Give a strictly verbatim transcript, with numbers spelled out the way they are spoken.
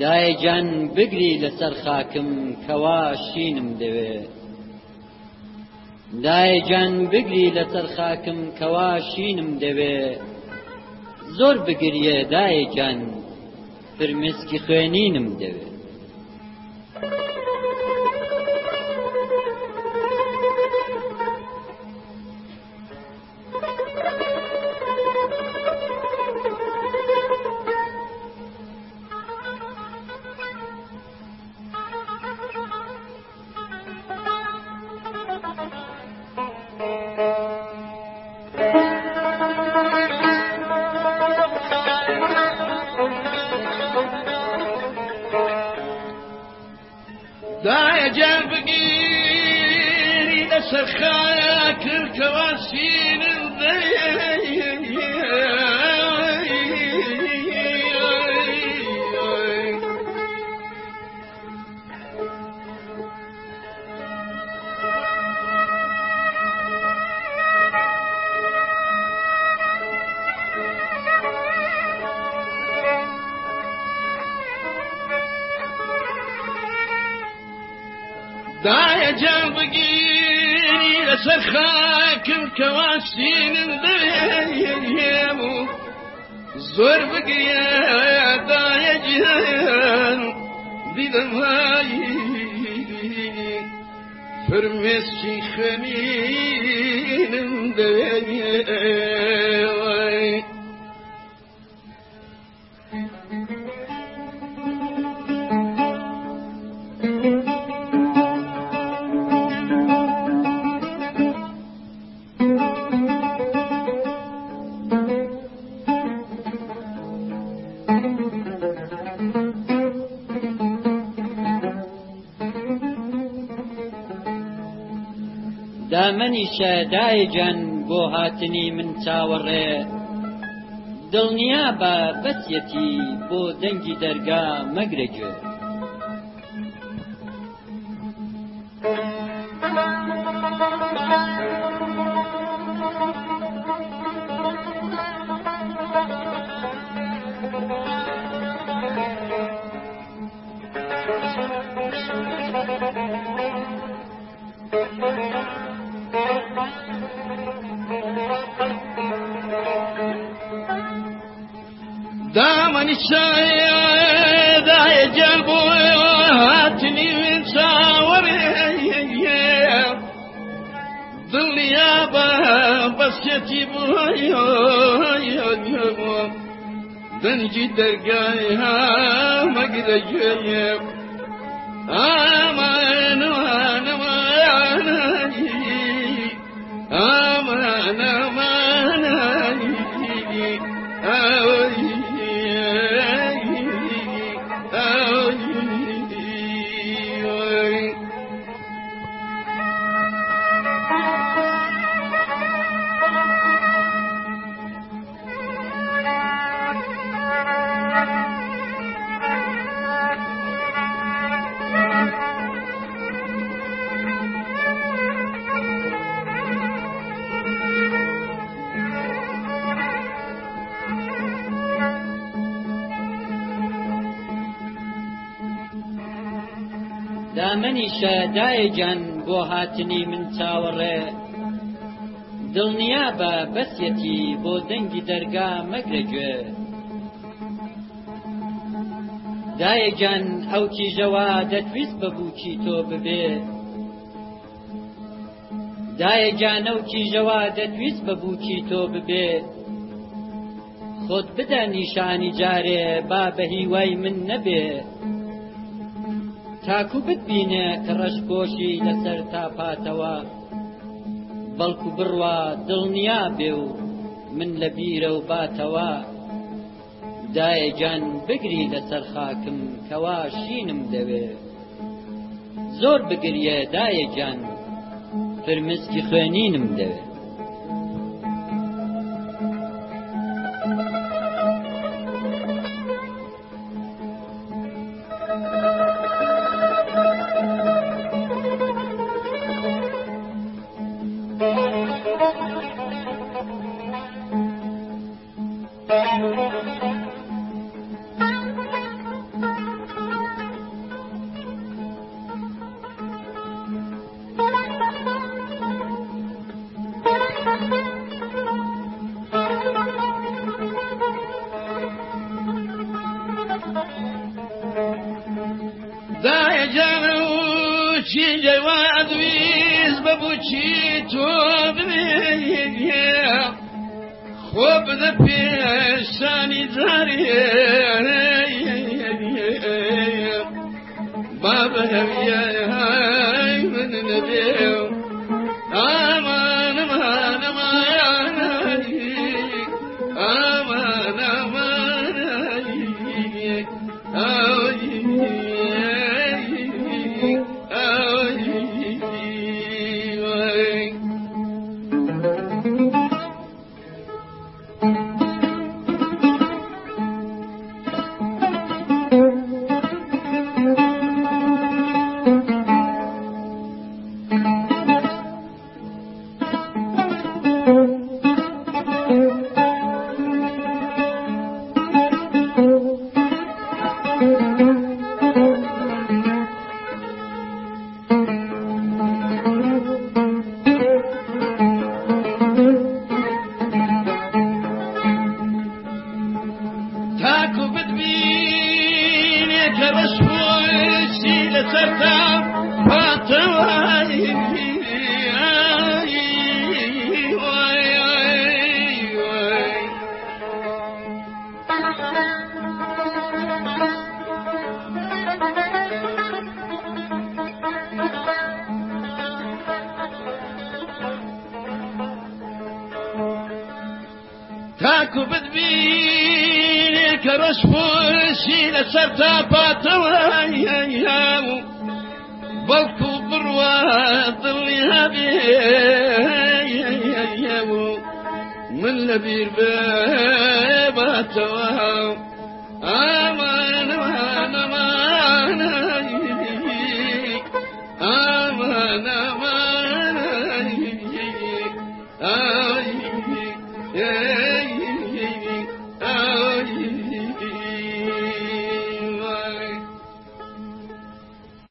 دایەگیان بگری لەسەر خاکم کەوا شینم دەوێ دایەگیان بگری لەسەر خاکم کەوا شینم دەوێ زۆر بگریە دایەگیان فرمێسکی خوێنینم دەوێ دایەگیان بگیری لەسەر خاکم کەوا شینم دەوێ دایەگیان بگیری لەسەر خاکم کەوا شینم دەوێ زۆر بگریە دایەگیان دیدەمایی فرمێسکی خوێنینم دەوێ دامەنیشە دایەگیان بۆ هاتنی من چاوەڕێ دڵنیا بە بەسیەتی بۆ دەنگی دەرگا مەگرە گوێ دامەنیشە دایەگیان بۆ هاتنی من چاوەڕێ دڵنیا بە بەسیەتی بۆ دەنگی دەرگای ها مەگرە گوێ ئامان ئامان ئامان ئامان دامەنیشە دایەگیان بۆ هاتنی من چاوەڕێ دڵنیا بە بەسیەتی بۆ دەنگی دەرگا مەگرە گوێ دایەگیان ئەو کیژەوە دەتویست بە بووکی تۆ ببێ دایەگیان ئەو کیژەوە دەتویست بە بووکی تۆ ببێ خۆت بدە نیشانی جارێ با بە هیوای من نەبێ تاکو بتبینێ کە ڕەشپۆشی لەسەر تاپاتەوە بەڵکو بڕوا دڵنیا بێ و من لە بیرە و باتەوە دایەگیان بگری لەسەر خاکم کەوا شینم دەوێ زۆر بگریە دایەگیان فرمێسکی خوێنینم دەوێ بچی جواد ویز ببوچی تو ببینی خوب ده پیشانی داری بابا همیه های من نبیو آمان آمان آمان آمان آمان تاكو بدبيني كرشوشي لسرتا فاتواي تاكو بدبيني كرشوشي لسرتا فاتواي بلكو بروا ظلي هبي من لبير بابا توا